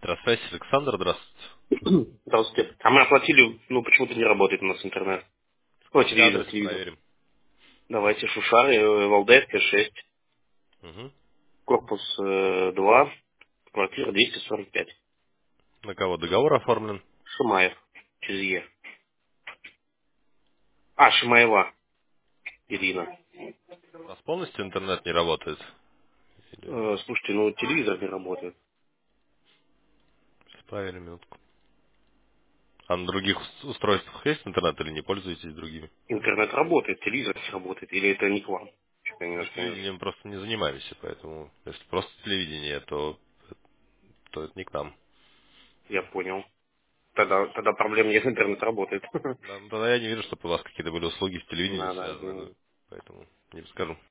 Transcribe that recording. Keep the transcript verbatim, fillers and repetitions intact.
Здравствуйте, Александр, здравствуйте. Здравствуйте. А мы оплатили, ну почему-то не работает у нас интернет. О, Скажите телевизор, адрес, телевизор. проверим. Давайте Шушары, э, Валдайская, шесть, Угу. корпус э, два, квартира двести сорок пять. На кого договор оформлен? Шимаев, через Е. А, Шимаева, Ирина. У вас полностью интернет не работает? Или... Э, слушайте, ну телевизор не работает. Сейчас проверим минутку. А на других ус- устройствах есть интернет или не пользуетесь другими? Интернет работает, телевизор не работает. Или это не к вам? Что-то я Мы немножко не телевидением просто не занимаемся, поэтому если просто телевидение, то, то это не к нам. Я понял. Тогда, тогда проблем нет, интернет работает. Да, ну, тогда я не вижу, чтобы у вас какие-то были услуги с телевидением Да, да, связаны, извини. да, поэтому не скажу.